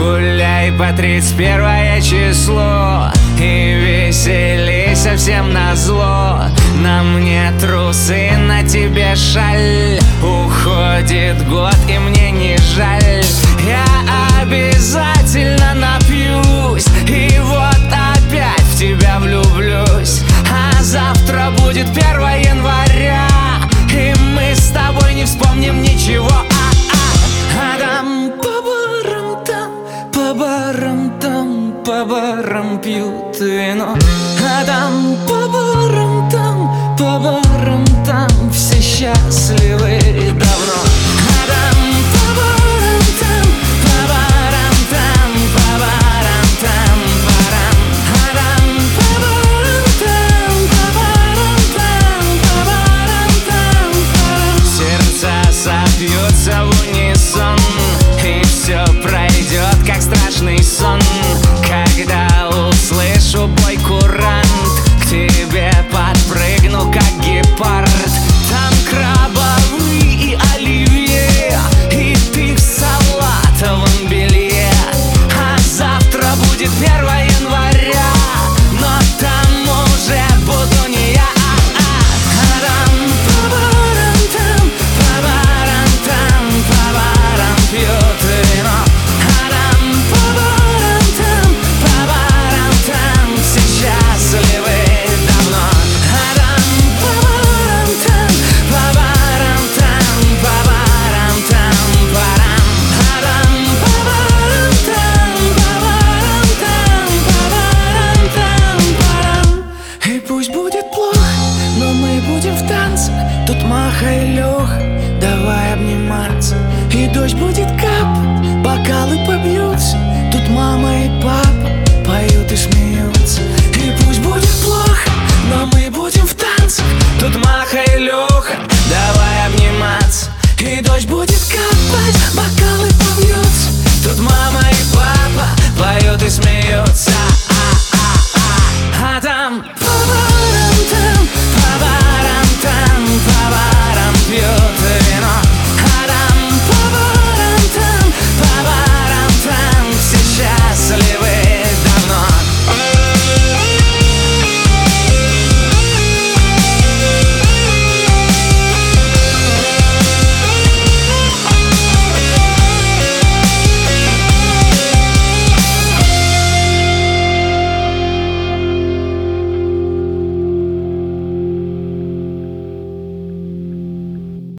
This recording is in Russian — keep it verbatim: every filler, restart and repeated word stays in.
Гуляй по тридцать первое число и веселей совсем назло. На мне трусы, на тебе шаль. Уходит год и мне не жаль. Я обязательно напьюсь и вот опять в тебя влюблюсь. А завтра будет первое января, и мы с тобой не вспомним ничего. А там по барам там, по барам там, по барам пьют вино. А там по